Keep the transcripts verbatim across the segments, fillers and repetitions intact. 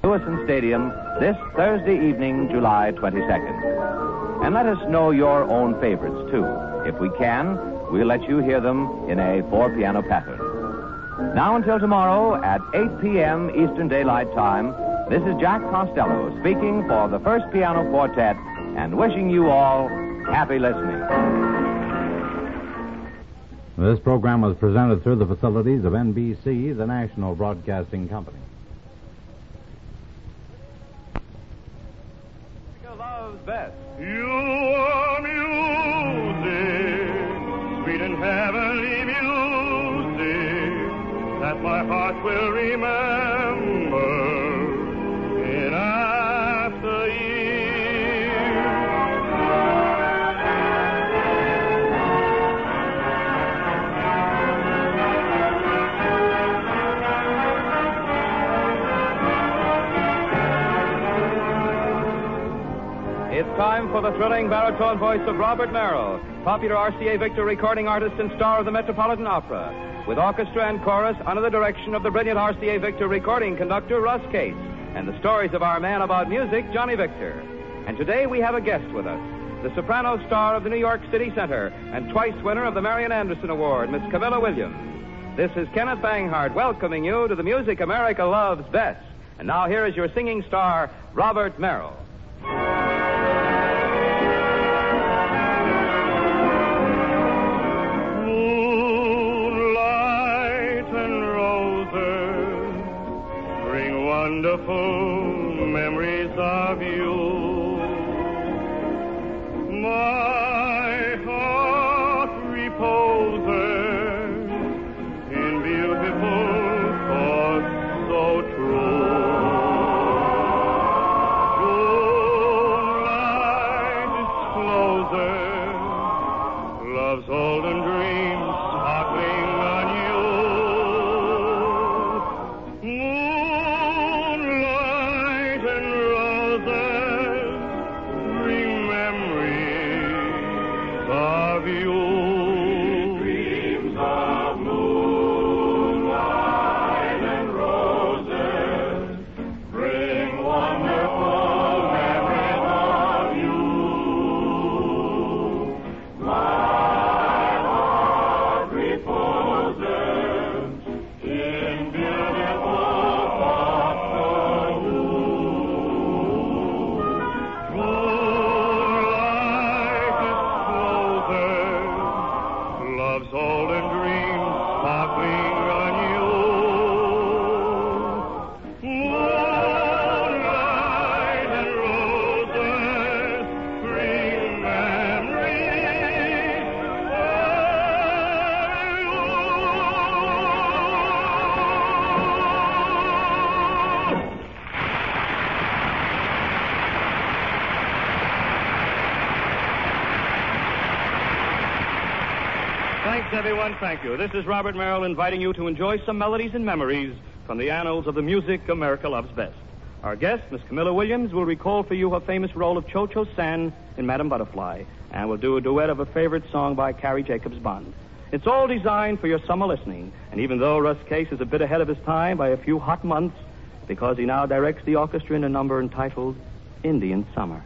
Lewison Stadium this Thursday evening, July twenty-second. And let us know your own favorites, too. If we can, we'll let you hear them in a four-piano pattern. Now until tomorrow at eight p.m. Eastern Daylight Time, this is Jack Costello speaking for the First Piano Quartet and wishing you all happy listening. This program was presented through the facilities of N B C, the National Broadcasting Company. Love's best. You are music, sweet and heavenly music, that my heart will remember in after years. It's time for the thrilling baritone voice of Robert Merrill, popular R C A Victor recording artist and star of the Metropolitan Opera, with orchestra and chorus under the direction of the brilliant R C A Victor recording conductor Russ Case, and the stories of our man about music, Johnny Victor. And today we have a guest with us, the soprano star of the New York City Center and twice winner of the Marian Anderson Award, Miss Camilla Williams. This is Kenneth Banghart welcoming you to the music America loves best. And now here is your singing star, Robert Merrill. Wonderful memories of you. My heart reposes in beautiful thoughts so true. Moonlight discloses love's olden dreams sparkling anew. Thanks, everyone. Thank you. This is Robert Merrill inviting you to enjoy some melodies and memories from the annals of the music America loves best. Our guest, Miss Camilla Williams, will recall for you her famous role of Cho-Cho San in Madame Butterfly, and will do a duet of a favorite song by Carrie Jacobs Bond. It's all designed for your summer listening, and even though Russ Case is a bit ahead of his time by a few hot months, because he now directs the orchestra in a number entitled Indian Summer.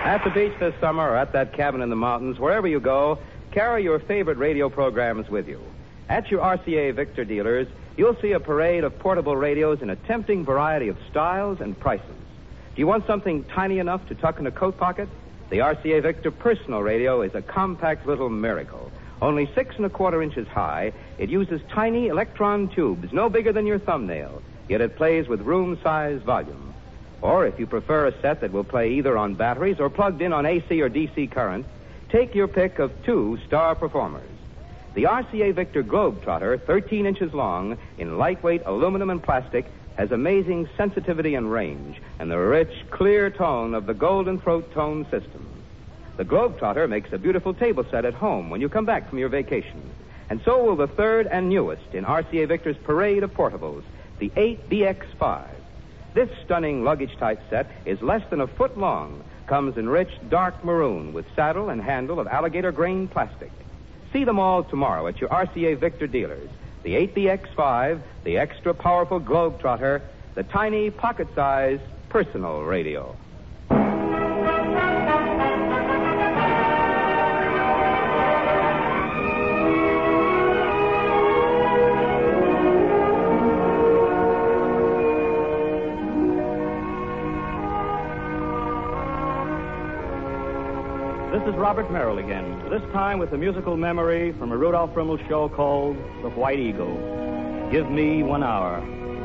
At the beach this summer or at that cabin in the mountains, wherever you go, carry your favorite radio programs with you. At your R C A Victor dealers, you'll see a parade of portable radios in a tempting variety of styles and prices. Do you want something tiny enough to tuck in a coat pocket? The R C A Victor Personal Radio is a compact little miracle. Only six and a quarter inches high, it uses tiny electron tubes no bigger than your thumbnail, yet it plays with room-size volume. Or if you prefer a set that will play either on batteries or plugged in on A C or D C current, take your pick of two star performers. The R C A Victor Globetrotter, thirteen inches long, in lightweight aluminum and plastic, has amazing sensitivity and range, and the rich, clear tone of the Golden Throat tone system. The Globetrotter makes a beautiful table set at home when you come back from your vacation. And so will the third and newest in R C A Victor's parade of portables, the eight B X five. This stunning luggage-type set is less than a foot long, comes in rich, dark maroon with saddle and handle of alligator grain plastic. See them all tomorrow at your R C A Victor dealers. The eight B X five, the extra powerful Globetrotter, the tiny pocket-size personal radio. This is Robert Merrill again, this time with a musical memory from a Rudolph Rimmel show called The White Eagle. Give me one hour.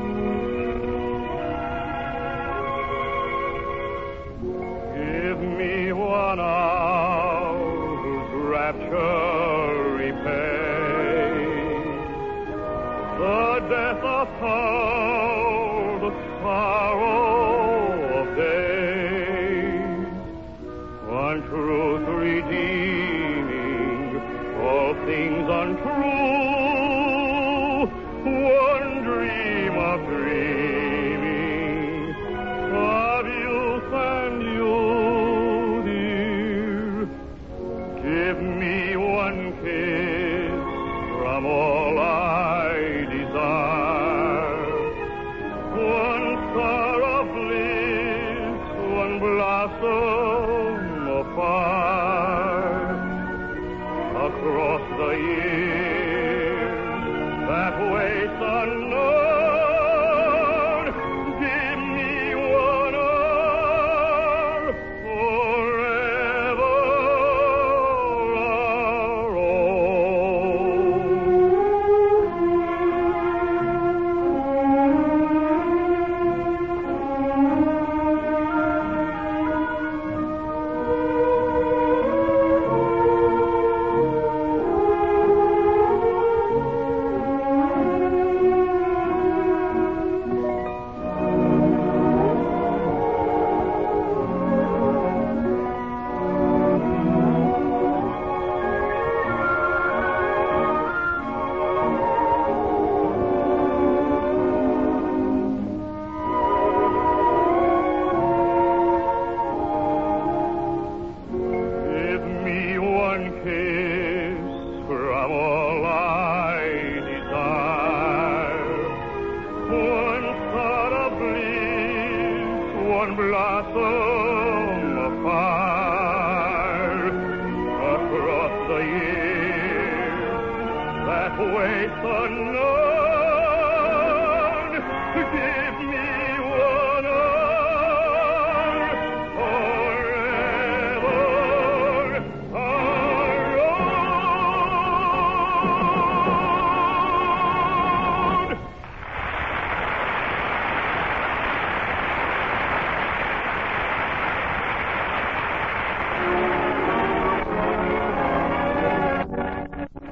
Give me one hour whose rapture repays the death of her, the sorrow of days. One truth redeeming all things untrue. One dream of dreaming of youth and you, dear. Give me one kiss from all I desire. One star of bliss, one blossom of fire. Across the years that waits unknown, give me one hour forever our one blossom of fire across the years that waits unknown.